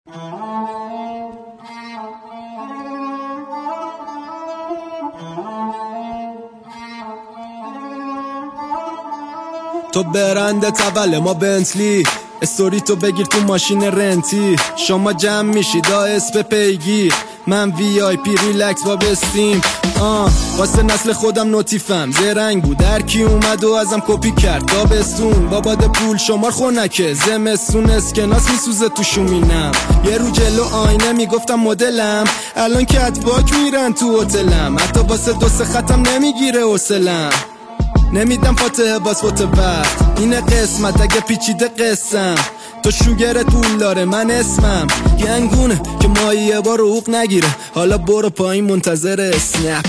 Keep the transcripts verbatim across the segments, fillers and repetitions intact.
تو برنده تول ما بنتلی، استوری تو بگیر تو ماشین رنتی. شما جمع میشی دا اسم پیگیر، من وی آی پی ریلکس با بستیم. آه واسه نسل خودم نوتیفم زرنگ بود، در کی اومد و ازم کپی کرد. تابستون با باد پول شمار خونکه، زمستون اسکناس میسوزه تو شومینم. یه رو جلو آینه میگفتم مدلم، الان کتواک میرن تو هتلم. حتی واسه دو سه خطم نمیگیره حوصلم، نمیدم فاتحه باز فوت وقت. اینه قسمت اگه پیچیده قسم، تو شوگر طول داره من اسمم گنگونه که مایی یه بار حقوق نگیره. حالا برو پایین منتظر اسنپ.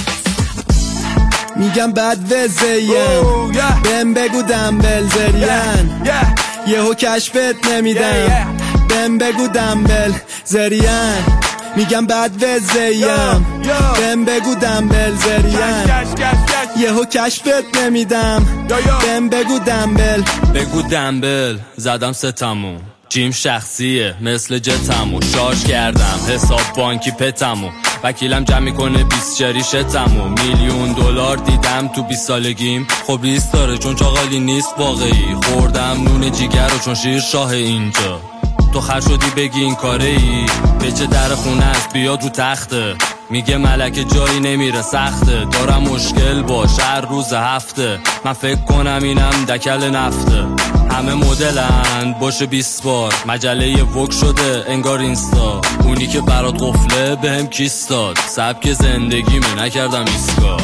میگم بد وزیم بهم بگو دنبل زرین، یهو کشفت نمیدم بهم بگو دنبل زرین. میگم بد وزیم بهم بگو دنبل زرین، یهو کشفت نمیدم بهم بگو دنبل. بگو دنبل زدم ستمو، جیم شخصیه مثل جتمو. شارژ کردم حساب بانکی پتمو، وکیلم جمع میکنه بیست جری شتمو. میلیون دلار دیدم تو بیست سالگیم، خب ریس داره چون چاقالی نیست واقعی. خوردم نون جیگر رو چون شیر شاه اینجا. تو خر شدی بگی این کاره ای، به چه در خونه است بیاد رو تخته. میگه ملکه جایی نمیره سخته، دارم مشکل باش هر روز هفته. من فکر کنم اینم دکل نفته، همه مدلن باشه بیست بار. مجله وک شده انگار اینستا، اونی که برات قفله بهم کیس داد. سبک زندگیمه نکردم ایسکا.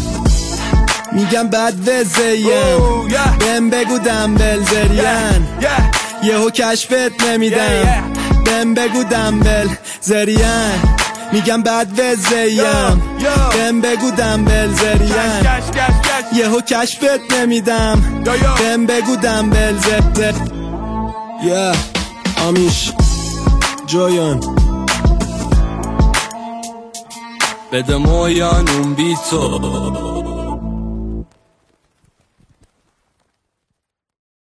میگم بد وزیم بهم بگو دنبل زرین، یهو کشفت نمیدم بهم بگو دنبل زرین. میگم بد وزیم بهم بگو دنبل زرین، یهو کشفت نمیدم بهم بگو دنبل زرین. یا آمیش جویان بده مویان اون بی تو